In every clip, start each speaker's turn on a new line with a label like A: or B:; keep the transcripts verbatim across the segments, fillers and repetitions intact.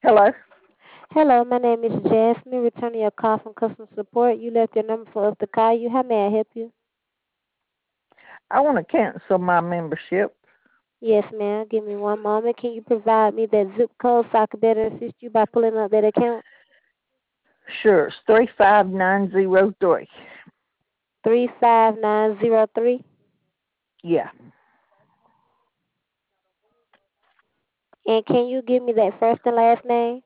A: Hello.
B: Hello, my name is Jasmine, returning your call from customer support. You left your number for us to call you. How may I help you?
A: I want to cancel my membership.
B: Yes, ma'am. Give me one moment. Can you provide me that zip code so I can better assist you by pulling up that account?
A: Sure, it's three five nine zero three.
B: three five nine zero three.
A: Yeah.
B: And can you give me that first and last name?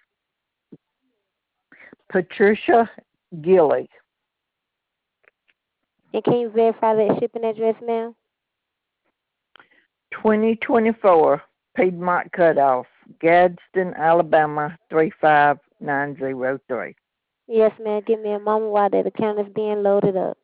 A: Patricia Gilly.
B: And can you verify that shipping address, ma'am?
A: twenty twenty-four Piedmont Cutoff, Gadsden, Alabama three five nine zero three.
B: Yes, ma'am. Give me a moment while that account is being loaded up.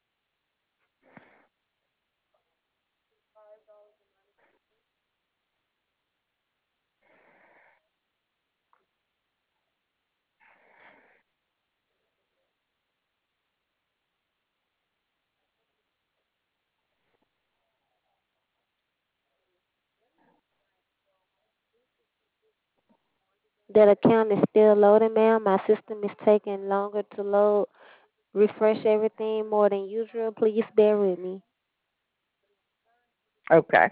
B: That account is still loading, ma'am. My system is taking longer to load. Refresh everything more than usual. Please bear with me.
A: Okay.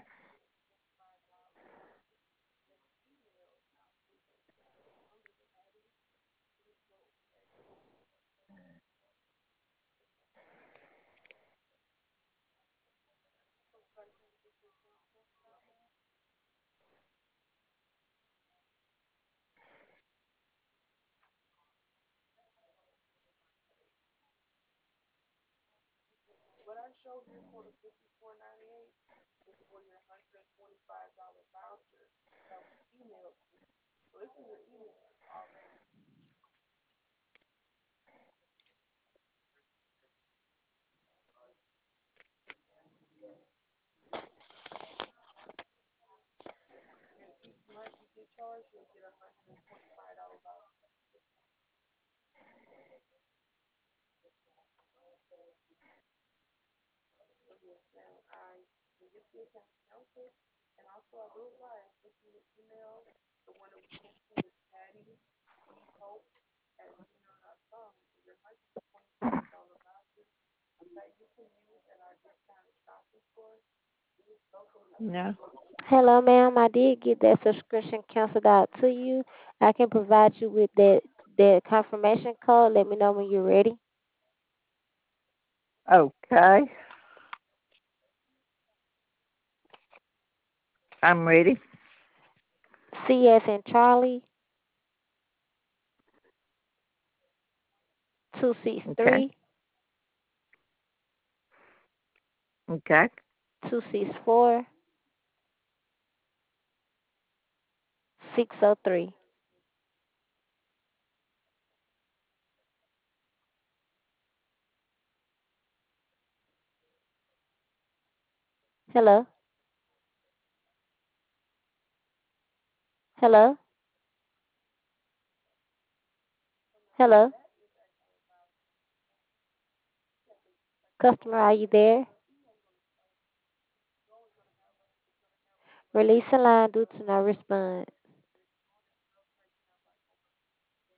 A: No.
B: Hello, ma'am. I did get that subscription canceled out to you. I can provide you with that that confirmation code. Let me know when you're ready.
A: Okay. I'm ready.
B: C as in Charlie, two six
A: Okay.
B: three,
A: Okay.
B: two six four, six zero three. Hello? Hello? Hello? Customer, are you there? Release a line due to no response.